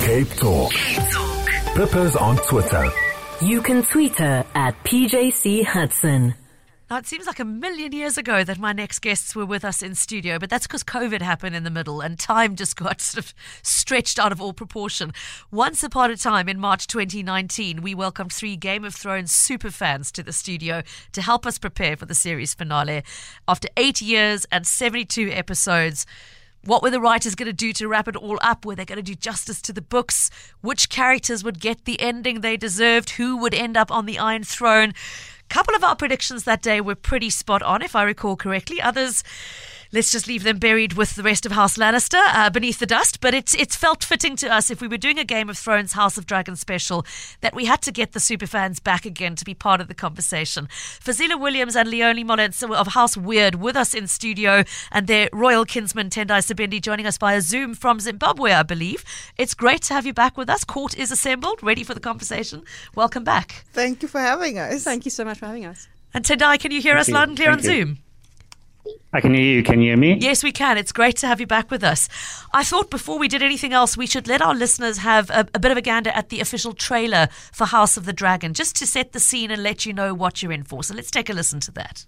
Cape Talk. Pippa's on Twitter. You can tweet her at PJC Hudson. Now, it seems like a million years ago that my next guests were with us in studio, but that's because COVID happened in the middle and time just got sort of stretched out of all proportion. Once upon a time in March 2019, we welcomed 3 Game of Thrones superfans to the studio to help us prepare for the series finale. After 8 years and 72 episodes, what were the writers going to do to wrap it all up? Were they going to do justice to the books? Which characters would get the ending they deserved? Who would end up on the Iron Throne? Couple of our predictions that day were pretty spot on, if I recall correctly. Others, let's just leave them buried with the rest of House Lannister beneath the dust. But it's felt fitting to us, if we were doing a Game of Thrones House of Dragon special, that we had to get the superfans back again to be part of the conversation. Fazila Williams and Leonie Mollens of House Weird with us in studio, and their royal kinsman Tendai Sabindi joining us via Zoom from Zimbabwe, I believe. It's great to have you back with us. Court is assembled, ready for the conversation. Welcome back. Thank you for having us. Thank you so much for having us. And Tendai, can you hear us loud and clear on Zoom? I can hear you. Can you hear me? Yes, we can. It's great to have you back with us. I thought before we did anything else, we should let our listeners have a bit of a gander at the official trailer for House of the Dragon, just to set the scene and let you know what you're in for. So let's take a listen to that.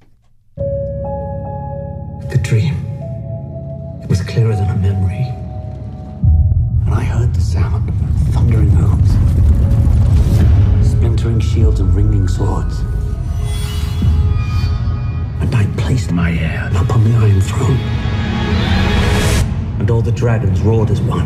The dream. It was clearer than a memory. And I heard the sound of thundering hooves, splintering shields and ringing swords. And I placed my heir upon the Iron Throne. And all the dragons roared as one.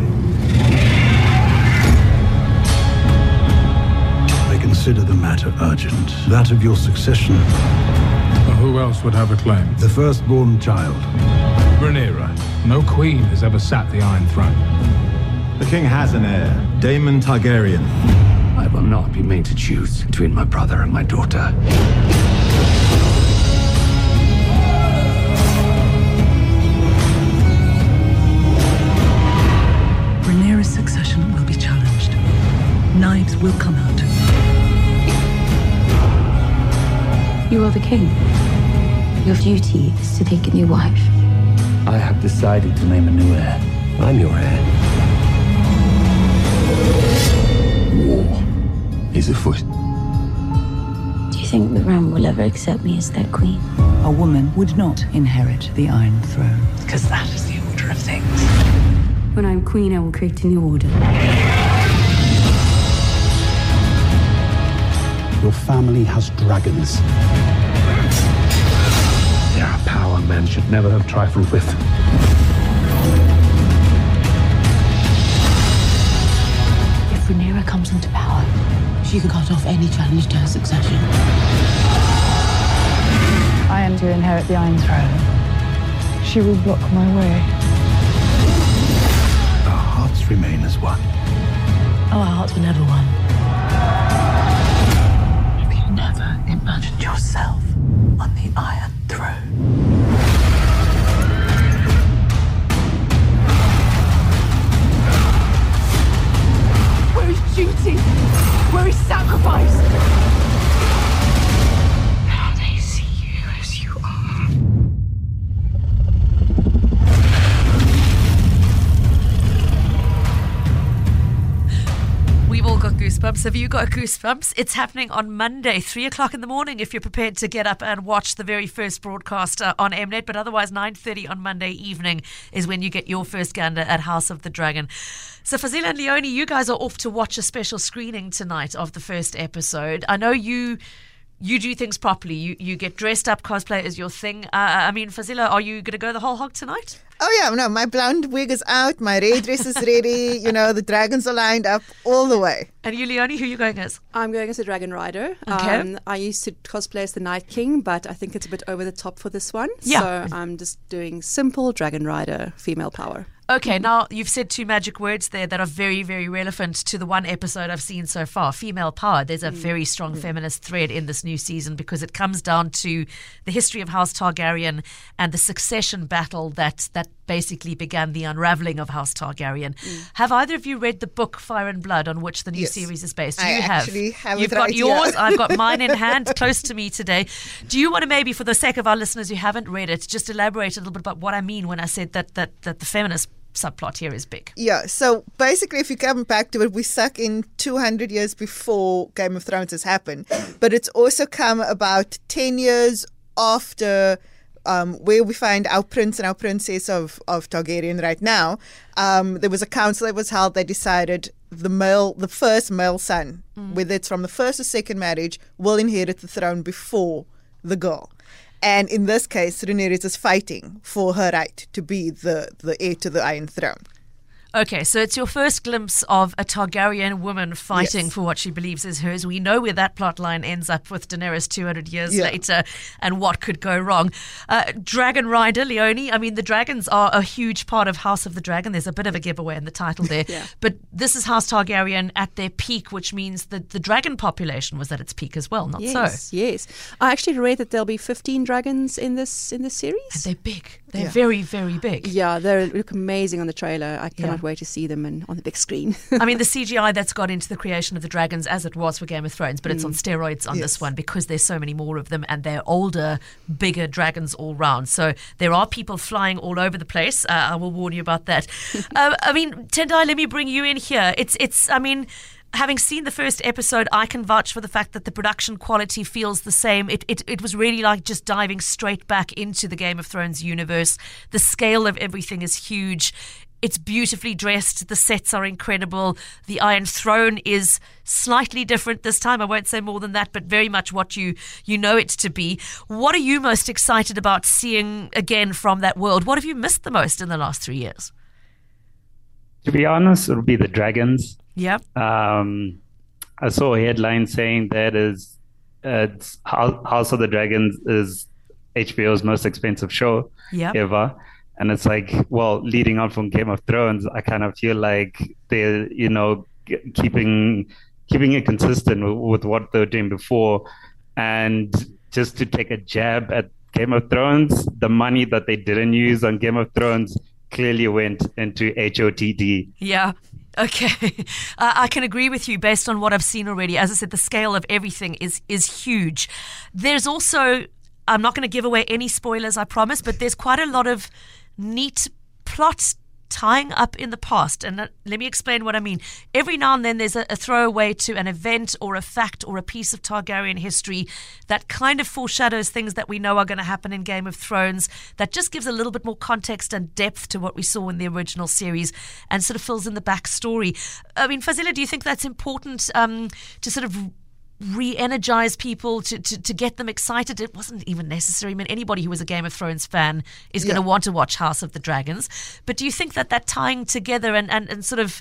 I consider the matter urgent. That of your succession. Who else would have a claim? The firstborn child. Rhaenyra. No queen has ever sat the Iron Throne. The king has an heir, Daemon Targaryen. I will not be made to choose between my brother and my daughter. Rhaenyra's succession will be challenged. Knives will come out. You are the king. Your duty is to take a new wife. I have decided to name a new heir. I'm your heir. War is afoot. Do you think the realm will ever accept me as their queen? A woman would not inherit the Iron Throne, because that is the order of things. When I'm queen, I will create a new order. Your family has dragons. They are a power men should never have trifled with. If Rhaenyra comes into power, she could cut off any challenge to her succession. I am to inherit the Iron Throne. She will block my way. Our hearts remain as one. Oh, our hearts were never one. Have you never imagined yourself on the Iron Throne? Where is duty? Where is sacrifice? Now they see you as you are. We've all got goosebumps. Have you got goosebumps? It's happening on Monday, 3 o'clock in the morning, if you're prepared to get up and watch the very first broadcast on Mnet. But otherwise, 9:30 on Monday evening is when you get your first gander at House of the Dragon. So Fazila and Leonie, you guys are off to watch a special screening tonight of the first episode. I know you do things properly. You get dressed up, cosplay is your thing. I mean, Fazila, are you going to go the whole hog tonight? Oh, yeah, no, my blonde wig is out. My red dress is ready. You know, the dragons are lined up all the way. And you, Leonie, who are you going as? I'm going as a dragon rider. Okay. I used to cosplay as the Night King, but I think it's a bit over the top for this one. Yeah. So I'm just doing simple dragon rider, female power. Okay, now you've said 2 magic words there that are very, very relevant to the one episode I've seen so far. Female power. There's a very strong feminist thread in this new season because it comes down to the history of House Targaryen and the succession battle that basically began the unraveling of House Targaryen. Have either of you read the book Fire and Blood on which the new series is based? I actually have You've it got right yours. here. I've got mine in hand, close to me today. Do you want to maybe, for the sake of our listeners who haven't read it, just elaborate a little bit about what I mean when I said that the feminist subplot here is big. Yeah, so basically if you come back to it, we suck in 200 years before Game of Thrones has happened, but it's also come about 10 years after where we find our prince and our princess of Targaryen right now. There was a council that was held. They decided the first male son, whether it's from the first or second marriage, will inherit the throne before the girl. And in this case, Rhaenyra is fighting for her right to be the heir to the Iron Throne. Okay, so it's your first glimpse of a Targaryen woman fighting for what she believes is hers. We know where that plot line ends up with Daenerys 200 years later and what could go wrong. Dragon Rider, Leonie, I mean, the dragons are a huge part of House of the Dragon. There's a bit of a giveaway in the title there. But this is House Targaryen at their peak, which means that the dragon population was at its peak as well, not so? Yes. I actually read that there'll be 15 dragons in this series. And they're big. They're very, very big. Yeah, they look amazing on the trailer. I cannot wait to see them on the big screen. I mean, the CGI that's got into the creation of the dragons, as it was for Game of Thrones, but it's on steroids on this one because there's so many more of them and they're older, bigger dragons all round. So there are people flying all over the place. I will warn you about that. I mean, Tendai, let me bring you in here. I mean, having seen the first episode, I can vouch for the fact that the production quality feels the same. It was really like just diving straight back into the Game of Thrones universe. The scale of everything is huge. It's beautifully dressed. The sets are incredible. The Iron Throne is slightly different this time. I won't say more than that, but very much what you know it to be. What are you most excited about seeing again from that world? What have you missed the most in the last 3 years? To be honest, it'll be the dragons. Yeah. I saw a headline saying that it's House of the Dragons is HBO's most expensive show ever. And it's like, well, leading on from Game of Thrones, I kind of feel like they're, keeping it consistent with what they were doing before. And just to take a jab at Game of Thrones, the money that they didn't use on Game of Thrones clearly went into HOTD. Yeah. Okay. I can agree with you based on what I've seen already. As I said, the scale of everything is huge. There's also, I'm not going to give away any spoilers, I promise, but there's quite a lot of neat plot tying up in the past. And let me explain what I mean. Every now and then there's a throwaway to an event or a fact or a piece of Targaryen history that kind of foreshadows things that we know are going to happen in Game of Thrones, that just gives a little bit more context and depth to what we saw in the original series and sort of fills in the backstory. I mean, Fazila, do you think that's important to sort of re-energize people, to get them excited? It wasn't even necessary. I mean, anybody who was a Game of Thrones fan is going to want to watch House of the Dragons. But do you think that tying together and sort of,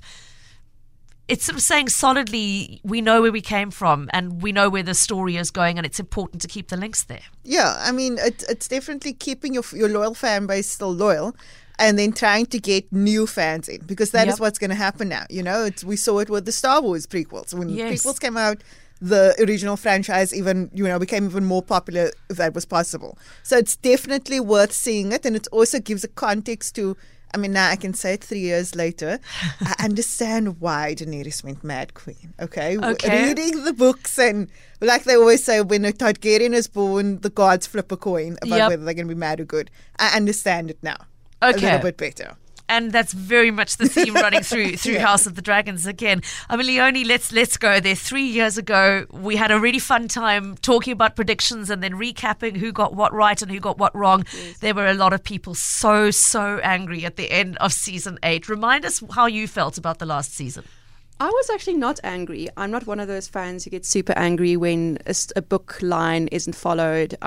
it's sort of saying solidly, we know where we came from and we know where the story is going, and it's important to keep the links there? Yeah, I mean, it's definitely keeping your loyal fan base still loyal, and then trying to get new fans in, because that is what's going to happen now. We saw it with the Star Wars prequels. When prequels came out, the original franchise became even more popular, if that was possible. So it's definitely worth seeing it, and it also gives a context to, I mean, now I can say it 3 years later, I understand why Daenerys went Mad Queen, okay? Reading the books, and like they always say, when a Targaryen is born, the gods flip a coin about whether they're going to be mad or good. I understand it now a little bit better. And that's very much the theme running through House of the Dragons again. I mean, Leonie, let's go there. 3 years ago, we had a really fun time talking about predictions and then recapping who got what right and who got what wrong. Yes. There were a lot of people so angry at the end of season 8. Remind us how you felt about the last season. I was actually not angry. I'm not one of those fans who gets super angry when a book line isn't followed.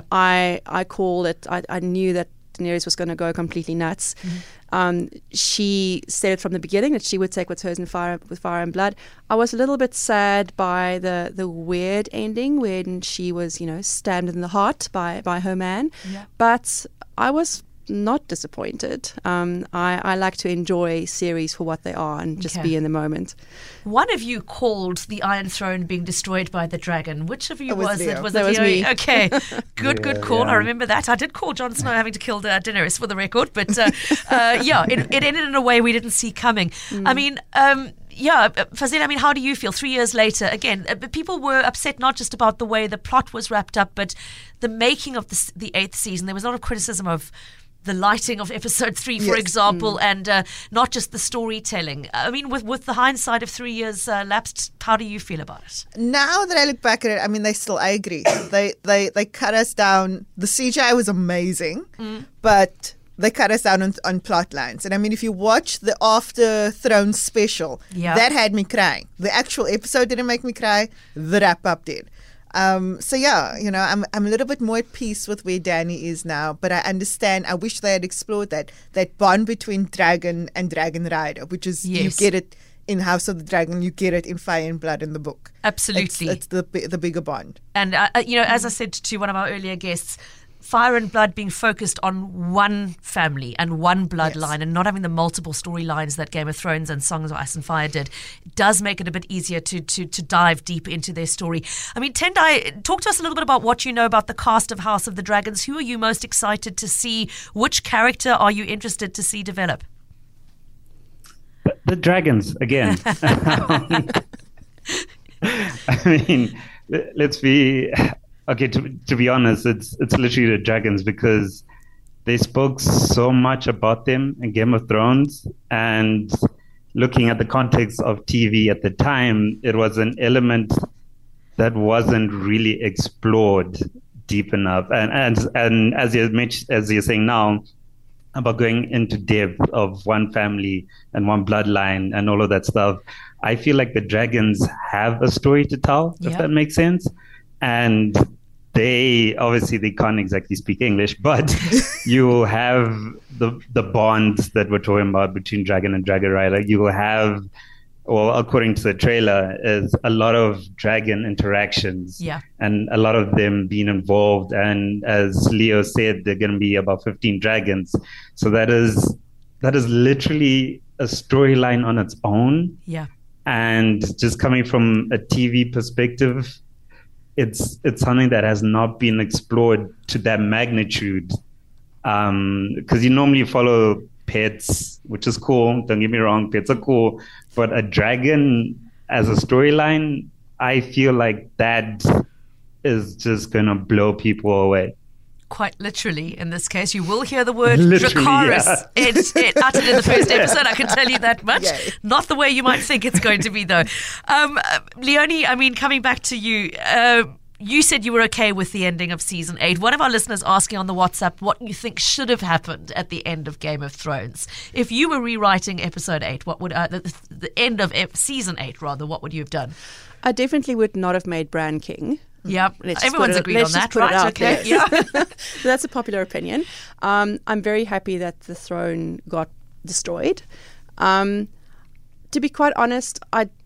I called it. I knew that Daenerys was going to go completely nuts. She said it from the beginning that she would take what's hers with fire and blood. I was a little bit sad by the weird ending when she was, stabbed in the heart by her man. Yeah. But I was not disappointed. I like to enjoy series for what they are and just be in the moment. One of you called the Iron Throne being destroyed by the dragon. Which of you was it? That was me. Okay, good call. Yeah. I remember that. I did call Jon Snow having to kill Daenerys for the record, but it ended in a way we didn't see coming. I mean, Fazila, I mean, how do you feel 3 years later? Again, people were upset not just about the way the plot was wrapped up, but the making of the 8th season. There was a lot of criticism of the lighting of episode 3, for example, and not just the storytelling. I mean, with the hindsight of 3 years lapsed, how do you feel about it? Now that I look back at it, I mean, I agree. They cut us down. The CGI was amazing, but they cut us down on plot lines. And I mean, if you watch the After Thrones special, that had me crying. The actual episode didn't make me cry. The wrap-up did. So yeah, you know, I'm a little bit more at peace with where Dany is now, but I understand. I wish they had explored that bond between dragon and dragon rider, which is you get it in House of the Dragon, you get it in Fire and Blood in the book. Absolutely, it's the bigger bond. And you know, as I said to one of our earlier guests, Fire and Blood being focused on one family and one bloodline and not having the multiple storylines that Game of Thrones and Songs of Ice and Fire did does make it a bit easier to dive deep into their story. I mean, Tendai, talk to us a little bit about what you know about the cast of House of the Dragons. Who are you most excited to see? Which character are you interested to see develop? The dragons, again. I mean, let's be... Okay, to be honest, it's literally the dragons, because they spoke so much about them in Game of Thrones, and looking at the context of TV at the time, it was an element that wasn't really explored deep enough. And as you're saying now about going into depth of one family and one bloodline and all of that stuff, I feel like the dragons have a story to tell, if that makes sense. And they can't exactly speak English, but you have the bonds that we're talking about between dragon and dragon rider. You will have, well, according to the trailer, is a lot of dragon interactions, and a lot of them being involved. And as Leo said, they're going to be about 15 dragons. So that is literally a storyline on its own. Yeah, and just coming from a TV perspective, it's something that has not been explored to that magnitude, because you normally follow pets, which is cool. Don't get me wrong, pets are cool, but a dragon as a storyline, I feel like that is just gonna blow people away. Quite literally, in this case, you will hear the word Dracarys it uttered in the first episode. I can tell you that much. Not the way you might think it's going to be, though. Leonie, I mean, coming back to you, you said you were okay with the ending of season 8. One of our listeners asking on the WhatsApp what you think should have happened at the end of Game of Thrones. If you were rewriting episode 8, what would the end of season 8 rather? What would you have done? I definitely would not have made Bran king. Yep, everyone's agreed on that, right? Okay, yeah. So that's a popular opinion. I'm very happy that the throne got destroyed. To be quite honest,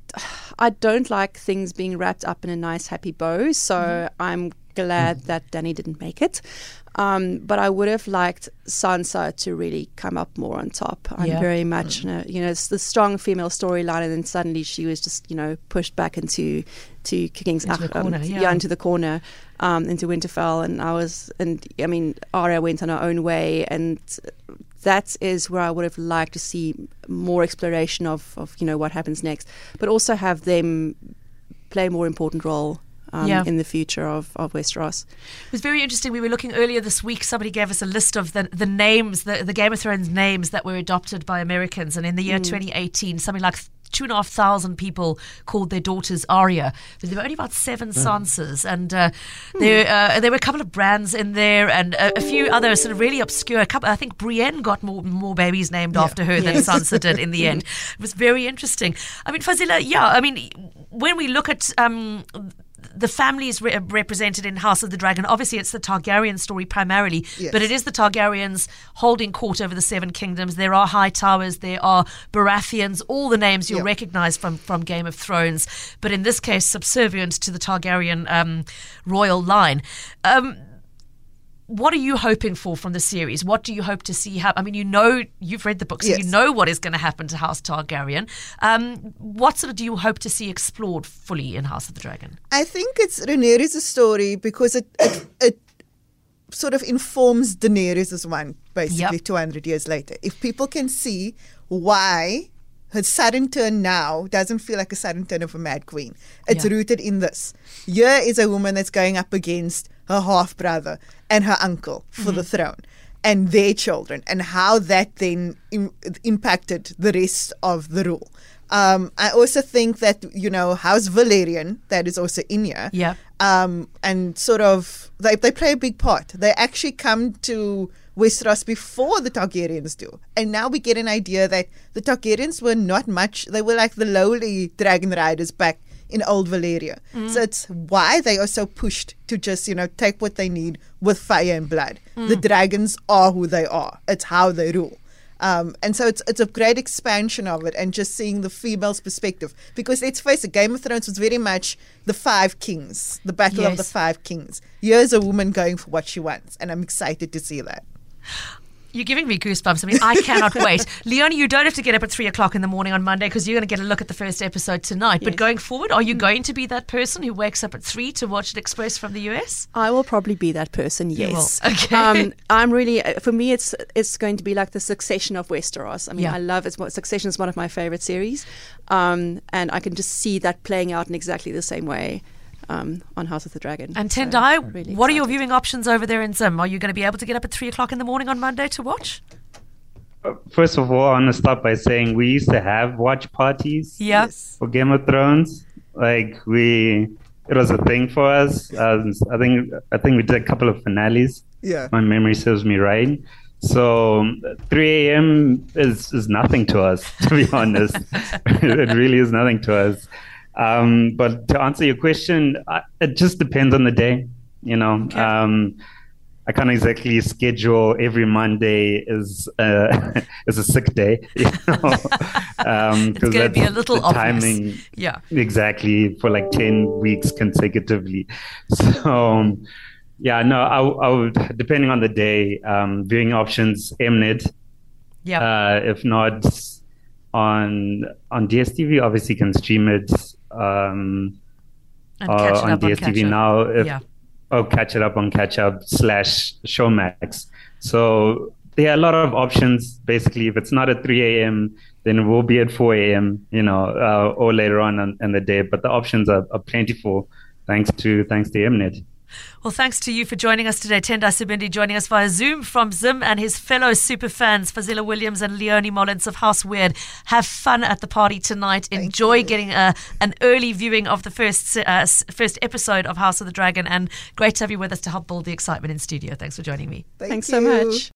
I don't like things being wrapped up in a nice, happy bow. So I'm glad that Dany didn't make it. But I would have liked Sansa to really come up more on top. I'm very much, it's the strong female storyline, and then suddenly she was just, pushed back into King's into the corner, into Winterfell, and Arya went on her own way, and that is where I would have liked to see more exploration of what happens next, but also have them play a more important role in the future of Westeros. It was very interesting. We were looking earlier this week. Somebody gave us a list of the names, the Game of Thrones names that were adopted by Americans. And in the year 2018, something like 2,500 people called their daughters Arya, but there were only about 7 Sansas, and there were a couple of Brands in there, and a few other sort of really obscure. I think Brienne got more babies named after her than Sansa did in the end. It was very interesting. I mean, Fazila, when we look at the families represented in House of the Dragon, obviously it's the Targaryen story primarily, but it is the Targaryens holding court over the 7 kingdoms. There are Hightowers, there are Baratheons, all the names you'll recognize from Game of Thrones, but in this case subservient to the Targaryen royal line. What are you hoping for from the series? What do you hope to see happen? I mean, you've read the book, so you know what is going to happen to House Targaryen. What sort of do you hope to see explored fully in House of the Dragon? I think it's Rhaenyra's story, because it sort of informs Daenerys' one, basically, 200 years later. If people can see why her sudden turn now doesn't feel like a sudden turn of a mad queen. It's rooted in this. Here is a woman that's going up against her half-brother and her uncle for the throne. and their children, and how that then impacted the rest of the rule. I also think that, House Valerian, that is also in here. Yeah. And sort of, they play a big part. They actually come to Westeros before the Targaryens do. And now we get an idea that the Targaryens were not much, they were like the lowly dragon riders back in old Valyria. So it's why they are so pushed to just, take what they need with fire and blood. The dragons are who they are. It's how they rule. And so it's a great expansion of it, and just seeing the female's perspective. Because let's face it, Game of Thrones was very much the five kings, the battle of the five kings. Here's a woman going for what she wants, and I'm excited to see that. You're giving me goosebumps. I mean, I cannot wait. Leonie, you don't have to get up at 3 o'clock in the morning on Monday because you're going to get a look at the first episode tonight. Yes. But going forward, are you going to be that person who wakes up at 3 to watch it express from the US? I will probably be that person, yes. Okay. I'm really, for me, it's going to be like the Succession of Westeros. I mean, I love it. Succession is one of my favorite series. And I can just see that playing out in exactly the same way. On House of the Dragon. And Tendai, really what are your viewing options over there in Zim? Are you going to be able to get up at 3 o'clock in the morning on Monday to watch? First of all, I want to start by saying we used to have watch parties for Game of Thrones. It was a thing for us. I think we did a couple of finales. Yeah. My memory serves me right. So 3 a.m. is nothing to us, to be honest. It really is nothing to us. But to answer your question, it just depends on the day. Okay. I can't exactly schedule every Monday is a sick day. It's going to be a little off timing. Yeah, exactly, for like 10 weeks consecutively. So, I would, depending on the day, viewing options, Mnet. Yeah. If not on DSTV, obviously you can stream it. On DSTV now. Catch it up on Catch Up / Showmax. So there are a lot of options. Basically, if it's not at 3 a.m., then it will be at 4 a.m. Or later on in the day. But the options are plentiful, thanks to Mnet. Well, thanks to you for joining us today. Tendai Sibindi joining us via Zoom from Zim, and his fellow super fans, Fazila Williams and Leonie Mullins of House Weird. Have fun at the party tonight. Enjoy getting an early viewing of the first episode of House of the Dragon, and great to have you with us to help build the excitement in studio. Thanks for joining me. Thanks so much.